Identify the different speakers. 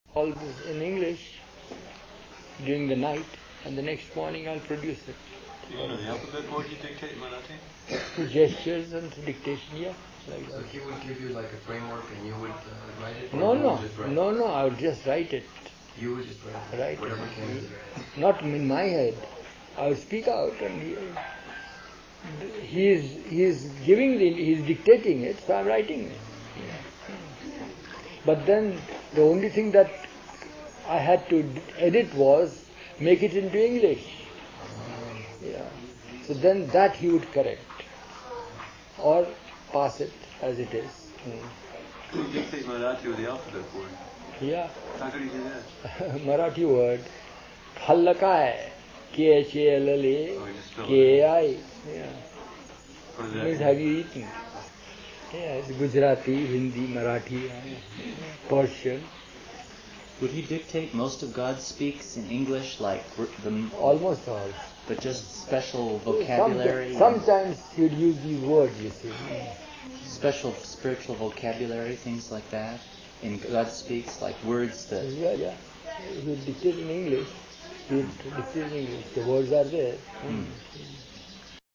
Speaker 1: all this in English during the night, and the next morning I'll produce it.
Speaker 2: Do you know the alphabet? What would you dictate in Marathi?
Speaker 1: Through gestures and dictation, yeah. Like
Speaker 3: So
Speaker 1: that.
Speaker 3: he would give you like a framework and you would write it?
Speaker 1: No, I would just write it.
Speaker 3: You would just write it?
Speaker 1: Right.
Speaker 3: Whatever came.
Speaker 1: Not in my head. I would speak out and he's dictating it, so I'm writing it. But then the only thing that I had to edit was make it into English. Yeah. So then that he would correct or pass it as it is.
Speaker 2: You dictate Marathi with the alphabet for him.
Speaker 1: Yeah.
Speaker 2: How could he do that?
Speaker 1: Marathi word Khallakai KHALLA
Speaker 2: Oh, he just spelled
Speaker 1: KAI. Yeah.
Speaker 2: What does
Speaker 1: Means
Speaker 2: that
Speaker 1: have
Speaker 2: mean?
Speaker 1: you eaten? Yeah, it's Gujarati, Hindi, Marathi, Persian.
Speaker 4: Would he dictate most of God speaks in English, like
Speaker 1: Almost all.
Speaker 4: but just special vocabulary?
Speaker 1: Sometimes he'd use these words, you see.
Speaker 4: Special spiritual vocabulary, things like that? In God speaks, like words that...
Speaker 1: Yeah. He'd dictate in English. The words are there.